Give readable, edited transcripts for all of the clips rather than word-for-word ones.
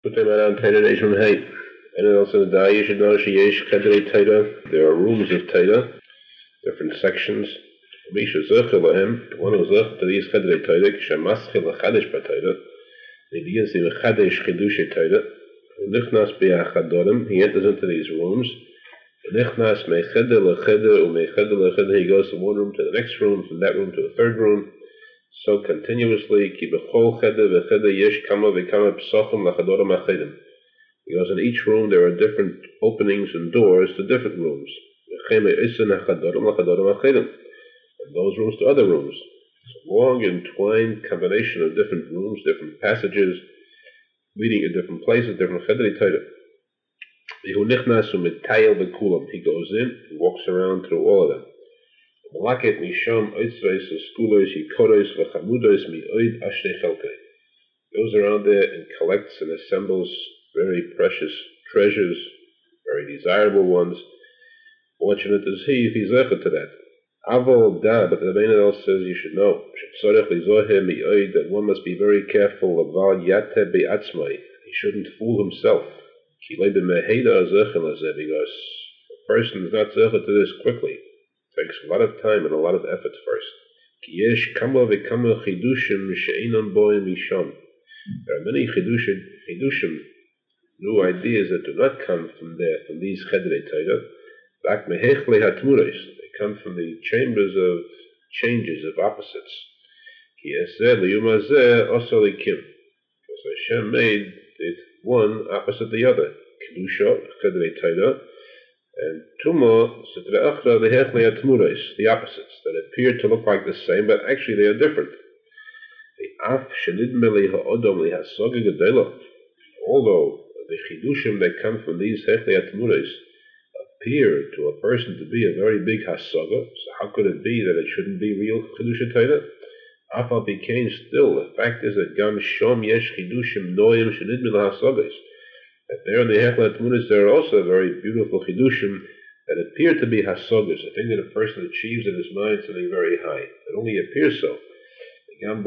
Put them on Taita Nation Hay. And also the you should know Yesh Kedrei Taita. There are rooms of Taita, different sections. Misha Zechel Lahem, one who Zech to these Kedrei Taita, Shemaschil Chadish Bataita. He begins to Chadish Chidushe Taita. Nichnas Be'achadorim, he enters into these rooms. Nichnas Mecheder Lecheder, Umecheder Lecheder, he goes from one room to the next room, from that room to the third room. So continuously, Ki Bechol Cheder V'Cheder Yesh Kama V'Kama Psochim Lachadorim Achedim. Because in each room there are different openings and doors to different rooms. And those rooms to other rooms. It's a long entwined combination of different rooms, different passages, leading to different places, different chedrei Torah. He goes in and walks around through all of them. Goes around there and collects and assembles very precious treasures, very desirable ones. Fortunate is he if he's zecher to that. Aval da, but the Rebbeinu says you should know that one must be very careful of val yate be'atzmai. He shouldn't fool himself. Because a person is not zecher to this quickly. It takes a lot of time and a lot of effort first. There are many chidushim, new ideas that do not come from there, from these chedrei Torah. They come from the chambers of changes, of opposites. Because Hashem made it one opposite the other. Kedusha, chedrei Torah, and Tuma, Sitra Achra, the opposites, that appear to look like the same, but actually they are different. Although the chidushim that come from these hechlei atmuros appear to a person to be a very big hasaga, so how could it be that it shouldn't be real chidusha Torah? Afal became still. The fact is that gam shom yesh chidushim noyim shenidmin hasagas. That there in the hechlei atmuros there are also very beautiful chidushim that appear to be hasagas, a thing that a person achieves in his mind, something very high. It only appears so. And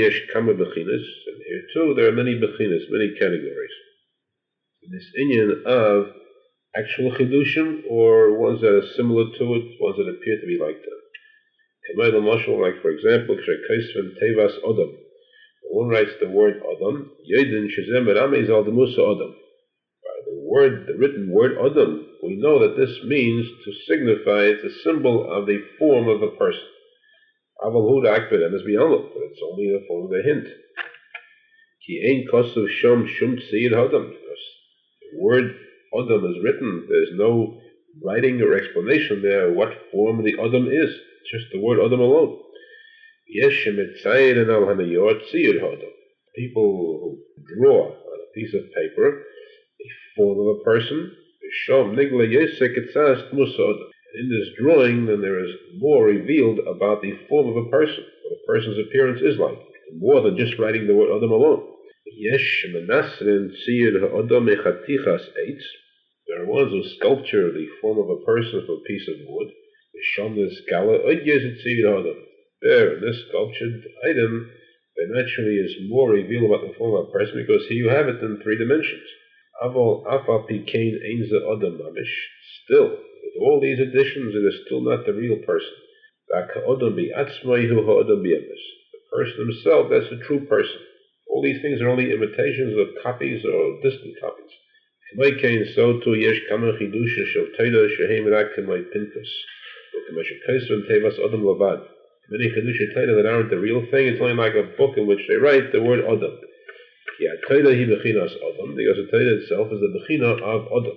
here too there are many bechinas, many categories. This inyan of actual chidushim, or ones that are similar to it, ones that appear to be like them. Like for example, Tevas Odom. One writes the word Odom, Yedin Shezem Ramez al Demusa Odom. By the written word Odom, we know that this means to signify it's a symbol of the form of a person. Aval Akbedem is beyond, but it's only in the form of a hint. Ki ein kosuv shom shum tziyid hodam. Because the word Odom is written, there's no writing or explanation there what form the Odom is. It's just the word Odom alone. Yesh shemetzayin and al hanayor tziyid hodam. People who draw on a piece of paper the form of a person, shom nigla yesek etzas tmus Odom. In this drawing, then there is more revealed about the form of a person, what a person's appearance is like, more than just writing the word Adam alone. There are ones who sculpture the form of a person from a piece of wood. There, in this sculptured item, there naturally is more revealed about the form of a person because here you have it in 3 dimensions. Still, with all these additions, it is still not the real person. The person himself, that's the true person. All these things are only imitations of copies or distant copies. So too, yesh kama chidusha shel Torah shehem rak k'may pinkus. Many chidusha Torah that aren't the real thing. It's only like a book in which they write the word Adam. Because the Torah itself is the bechina of Adam.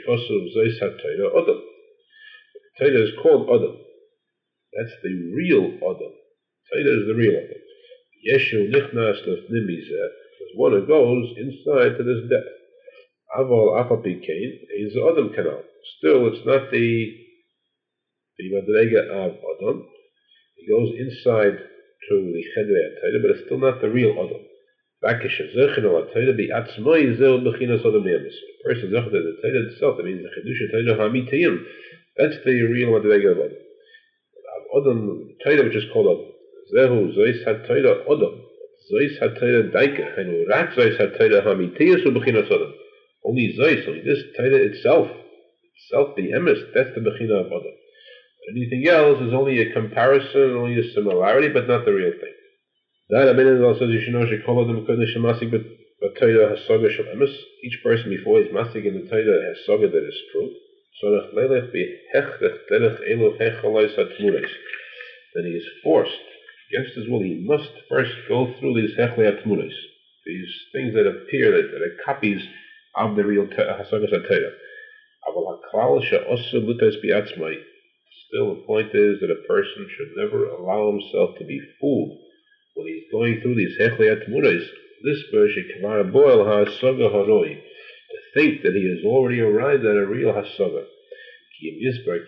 Torah is called Adam. That's the real Adam. Torah is the real Adam. Yeshu nichnas lefnimizeh, because one who goes inside to this depth. Aval apapikein is the Adam canal. Still, it's not the madrega of Adam. He goes inside to the chedrei Torah, but it's still not the real Adam. A person zecher to the Torah itself, that means the chedusha Torah hamitiyim. That's the real madrega of Adam. Adam Torah, which is called Adam. Zehu zois had Torah Adam. Zois HaTorah Daika, and Rak Zois HaTorah Hamitiyas U'Bechinas Adam. Only Zois, only this Torah itself, the emes, that's the Bechina of Adam. Anything else is only a comparison, only a similarity, but not the real thing. That Abinah also says you should know Shekol Adam Kodesh Masik B'Torah Hasaga Shel Emes. Each person before he's masik in the Torah Hasaga that is true. Then he is forced, against his will, he must first go through these Hechlei Atmunos, these things that appear, that are copies of the real Hasagas HaTorah. Still, the point is that a person should never allow himself to be fooled when he's going through these Hechlei Atmunos. This version, to think that he has already arrived at a real Hasaga. Because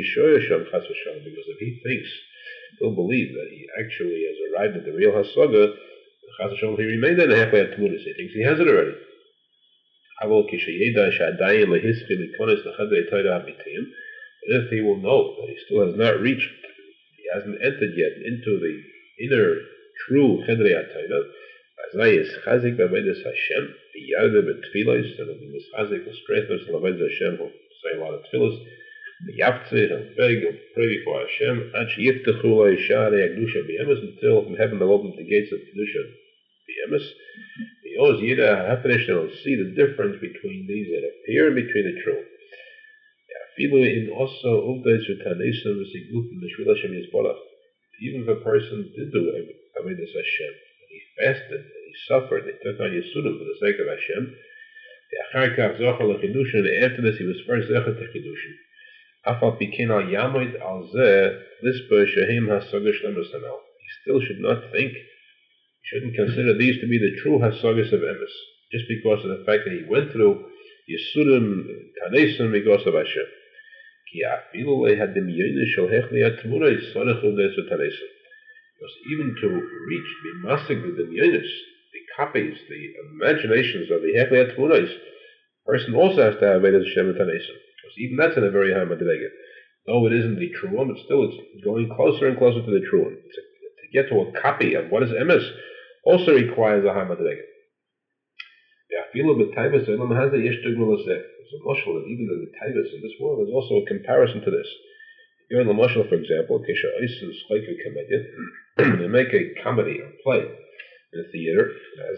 if he thinks, he'll believe that he actually has arrived at the real Hasaga, he remained in the Hechlei Atmunos. He thinks he has it already. If he will know that he still has not reached, he hasn't entered yet into the inner true Chedrei HaTorah, Azai is chazik b'avodas Hashem, b'yarda b'tfilos, and if he is chazik and strengthens b'avodas Hashem, he'll say a lot of tefillos, b'yavtzeh, he'll beg and pray before Hashem, ad she'yiftechu lo yisharei ha'kedusha b'emes, until from heaven will open the gates of kedusha b'emes. V'yoz yida ha'hafresh, and he'll see the difference between these that appear and between the true. Even if a person did do avodas Hashem, and he fasted, and he suffered, and he took on Yisudim for the sake of Hashem, and after this he was first zecher to Chiddushin. He still should not think, he shouldn't consider these to be the true Hasagas of Emes, just because of the fact that he went through Yisudim, Tanesim, because of Hashem. Because even to reach the masig with the Yonis, the copies, the imaginations of the Hechlei Atmunos, a person also has to have Vedas Hashem and Tanesim. Because even that's in a very high madrega. Though it isn't the true one, but still it's going closer and closer to the true one. To get to a copy of what is emes also requires a high madrega. There's a mashal that even in the taivas in this world, there's also a comparison to this. Here in the mashal, for example, they make a comedy or play in a theater.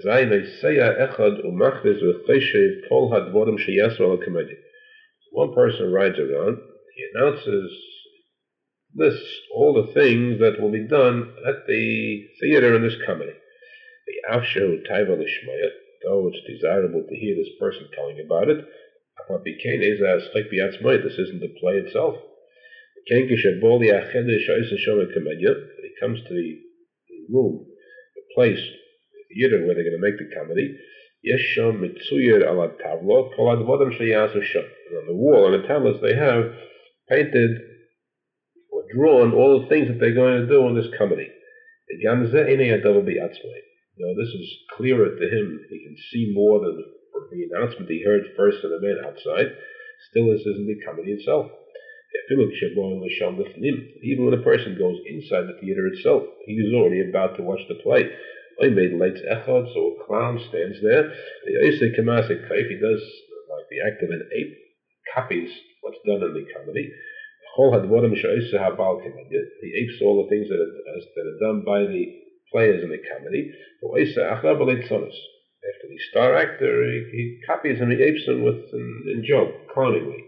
One person rides around, he announces lists all the things that will be done at the theater in this comedy. The afshu taiva lishmaya, though it's desirable to hear this person telling about it, this isn't the play itself. When it comes to the room, the place, the theater where they're going to make the comedy, and on the wall, on the tablets, they have painted or drawn all the things that they're going to do in this comedy. This is clearer to him. He can see more than the announcement he heard first of the man outside. Still, this isn't the comedy itself. Even when a person goes inside the theater itself, he is already about to watch the play. I made lights echad, so a clown stands there. He does like the act of an ape, copies what's done in the comedy. He apes all the things that are done by the players in the comedy. After the star actor, he copies and he apes him in joke, clowningly.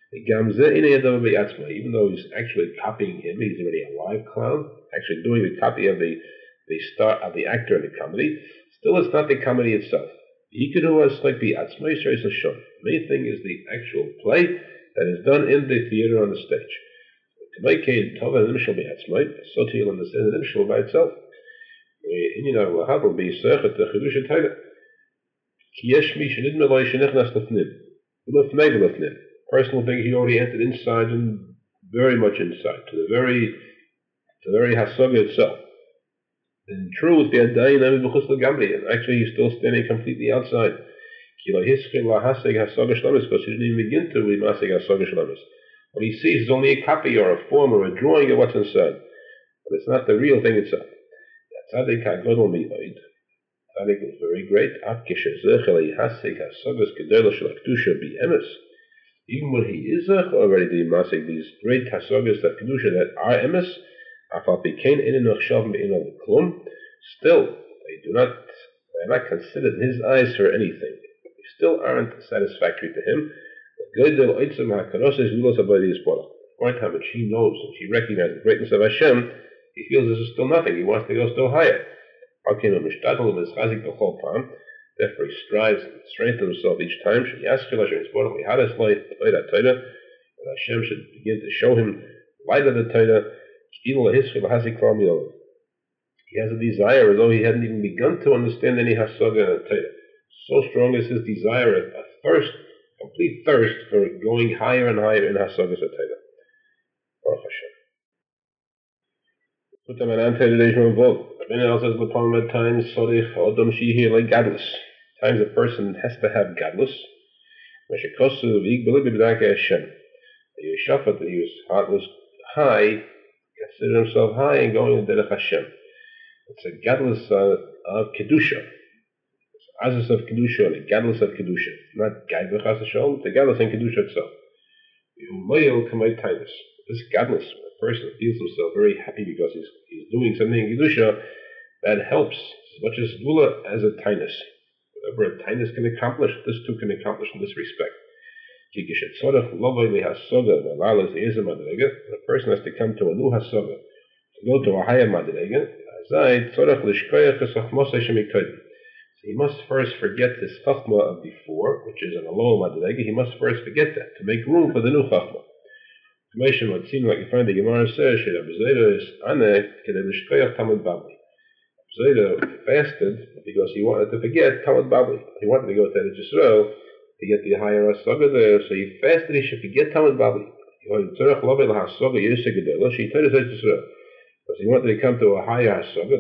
Even though he's actually copying him, he's already a live clown, actually doing the copy of the star of the actor in the comedy. Still, it's not the comedy itself. The main thing is the actual play that is done in the theater on the stage. So to you'll understand the initial by itself. Will be person will think he already entered inside and very much inside, to the very hasaga itself. In truth, and actually he's still standing completely outside. Because he didn't even begin to read masig hasaga shlemus. What he sees is only a copy or a form or a drawing of what's inside. But it's not the real thing itself. tzaddik was very great. Even when he is already the masik, these great hasagas of kedusha that are emes, still they are not considered in his eyes for anything. They still aren't satisfactory to him. Every time which he knows and he recognizes the greatness of Hashem, he feels this is still nothing. He wants to go still higher. Therefore he strives and strengthens himself each time. That Hashem should begin to show him light of the Torah. He has a desire as though he hadn't even begun to understand any hasaga in the Torah. So strong is his desire, a thirst, complete thirst for going higher and higher in hasagas Torah. Baruch Hashem. Put them an anti-relation involved. Rabbeinu says the problem at times, times a person has to have gadlus. Yeshafat, that his heart was high, considered himself high and going in Derech Hashem. It's a gadlus of kedusha. It's azus of kedusha and a gadlus of kedusha. Not gaiva chas Hashem, it's a gadlus in kedusha itself. This gadlus, when a person feels himself very happy because he's doing something in kedusha, that helps as much as gula as a tainus. Whatever a tainus can accomplish, this too can accomplish in this respect. When a person has to come to a new hasaga, to go to a higher madrega, so he must first forget this chachma of before, which is in a lower madrega. He must first forget that to make room for the new chachma. It would seem like you find the Gemara says Zayda fasted because he wanted to forget Talmud Babli. He wanted to go to Eretz Yisrael to get the higher hasaga there, so he fasted he should forget Talmud Babli. Because he wanted to come to a higher hasaga,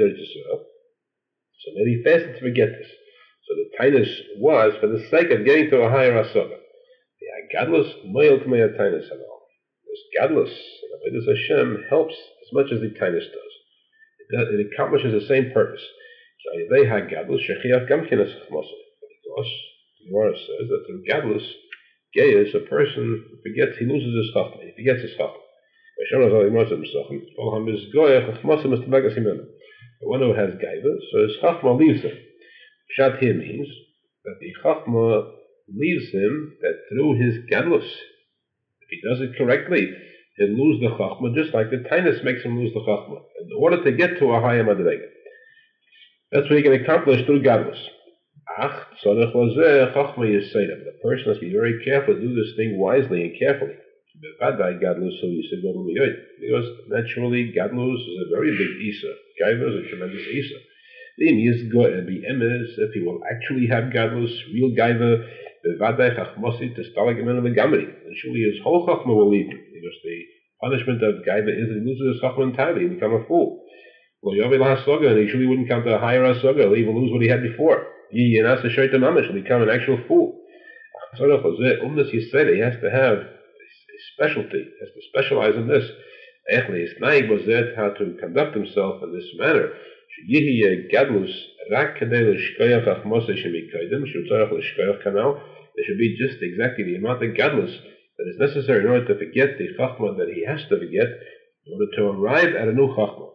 so then he fasted to forget this. So the tainus was for the sake of getting to a higher hasaga. The gadlus moil k'mei tainus halal. This gadlus, Avodas Hashem, helps as much as the tainus does. It accomplishes the same purpose. Because the Gemara says that through gadlus, gayus, a person forgets, he loses his chachma, he forgets his chachma. The one who has gaiva, so his chachma leaves him. Pshat here means that the chachma leaves him, that through his gadlus, if he does it correctly, he'll lose the chachma, just like the tainus makes him lose the chachma, in order to get to a higher madrega. That's what he can accomplish through gadlus. The person has to be very careful to do this thing wisely and carefully. Because naturally, gadlus is a very big isa. Gaiva is a tremendous isa. If he will actually have gadlus, real gaiva, then surely his whole chachma will leave him. Because the punishment of gaiva is that he loses his chachma entirely and become a fool. Well, and he surely wouldn't come to a higher hasaga, he'll even lose what he had before. He'll become an actual fool. He has to have a specialty, he has to specialize in this. How to conduct himself in this manner. There should be just exactly the amount of gadlus that is necessary in order to forget the chachma that he has to forget, in order to arrive at a new chachma.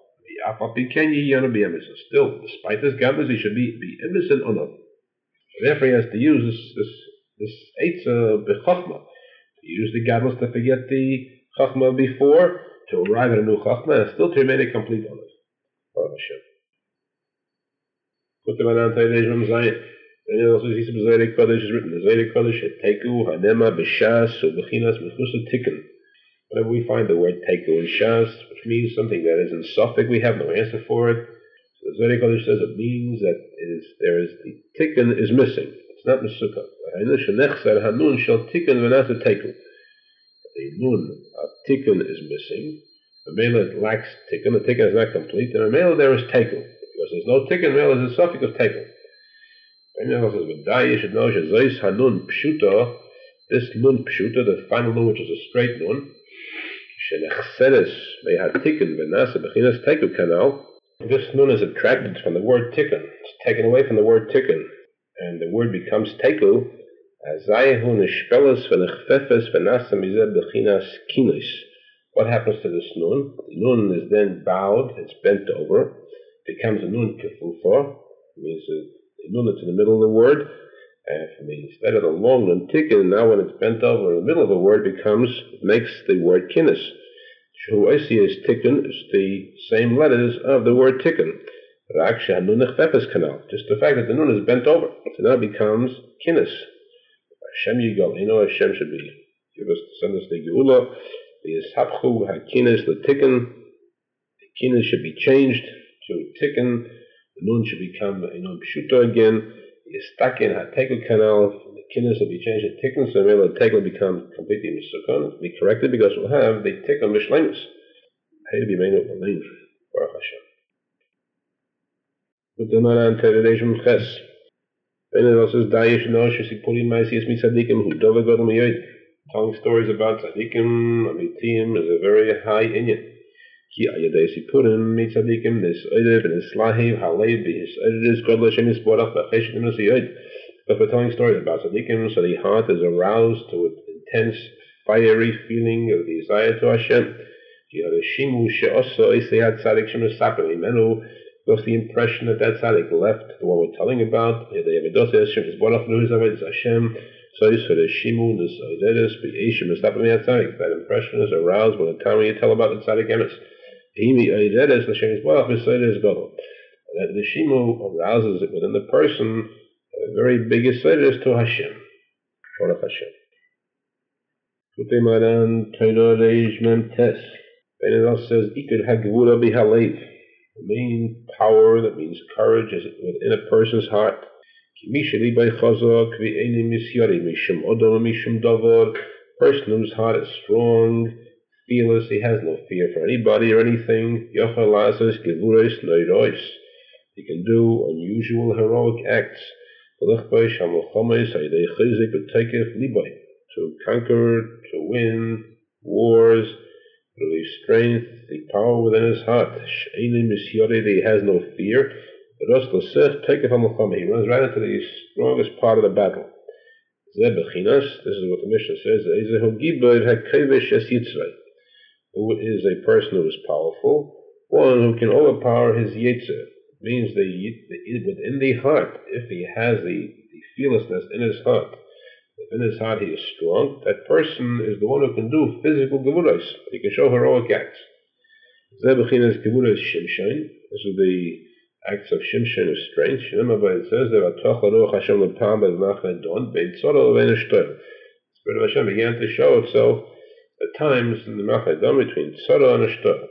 Still, despite this gadlus, he should be emes and onav. Therefore, he has to use this eitzah b'chachma, to use the gadlus to forget the chachma before, to arrive at a new chachma, and still to remain a complete onav. Baruch Hashem. Put them on anti-Rejim Zayin. And also, he says, Zaydik Kodesh is written, Zaydik Kodesh, Teku, Hanema, B'Shas, U'Bechinas, Mechusa Tikkun. Whenever we find the word Teku in Shas, which means something that is in suffix, we have no answer for it. So the Zaydik Kodesh says it means that the Tikkun is missing. It's not Mesukah. The Hanun shall Tikkun v'nasa Teku. The Nun of Tikkun is missing. The Mela lacks Tikkun. The Tikkun is not complete. And the Mela there is Teku. Because there's no tikkun, well, there's a suffix of tekel. And then says, you should know, hanun pshuta, this nun pshuta, the final nun, which is a straight nun, shenechseres, may have tikkun, venasa, bechinas tekel kanal, This nun is attracted from the word tikkun. It's taken away from the word tikkun, and the word becomes teku. What happens to this nun? The nun is then bowed, it's bent over, becomes a nun kefufa, means the nun that's in the middle of the word, and instead of the long nun tikkun, now when it's bent over in the middle of the word makes the word kinnis. Shu is tikkun is the same letters of the word tikkun. Just the fact that the nun is bent over, so now it becomes kinnis. Hashem Yigal, Hashem should give us, send us the Geula, the Yishapchu HaKinnis, the Tikkun. The Kinnis should be changed to Tikkun. The Nun should become Nun Pshuta again. The Yistakin HaTekel Canal, the Kinnis will be changed to Tikkun, so the Tekel will become completely Misukon, be corrected because we'll have the Tikkun Mishlemus. Hey, be made of the name, Baruch Hashem. With the Maran Teredation Ches. Telling stories about tzaddikim, amitim is a very high inyan. Ki ayadesi purim mitzaddikim this oidev and islahiv halev b'his oidev god l'shem yisborach v'cheshet n'usiyod. But we're telling stories about tzaddikim, so the heart is aroused to an intense, fiery feeling of desire to Hashem. Ki hadeshimu she'oso isayat tzaddik shem esapim imenu. Because the impression that tzaddik left, the one we're telling about, the Yevedose Hashem is borach nu'izaved Hashem, so is for the Shimu, the Soidedes, Be'eshim, Estapim tzaddik. That impression is aroused when the time you tell about the tzaddik emes. Himi Oidedes, Hashem is borach, Soidedes Godel. That the Shimu arouses it within the person, a very big Soidedes to Hashem. Borach Hashem. Kutei Maran, Toino Reish Mem Tes. Ben it says, Ikud HaGevura B'Halev. The main power, that means courage, is within a person's heart. A person whose heart is strong, fearless, he has no fear for anybody or anything. He can do unusual heroic acts to conquer, to win wars, release strength, the power within his heart. He has no fear. He runs right into the strongest part of the battle. This is what the Mishnah says. Who is a person who is powerful? One who can overpower his yetzer. Means within the heart, if he has the fearlessness in his heart, in his heart he is strong, that person is the one who can do physical gevuros. He can show heroic acts. This is the acts of Shimshon of strength. It says that the Spirit of Hashem began to show itself at times in the Machadon between Tzara and Ashtar.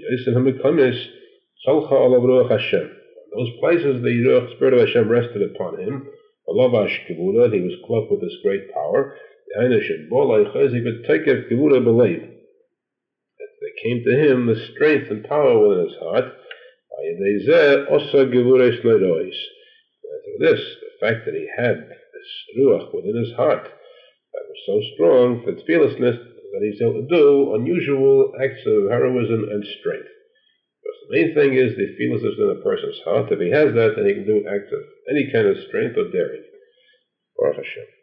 Those places the Spirit of Hashem rested upon him. He was clothed with this great power. There came to him the strength and power within his heart. This, the fact that he had this ruach within his heart that was so strong, that fearlessness, that he's able to do unusual acts of heroism and strength. Because the main thing is the fearlessness in a person's heart. If he has that, then he can do acts of any kind of strength or daring. Baruch Hashem.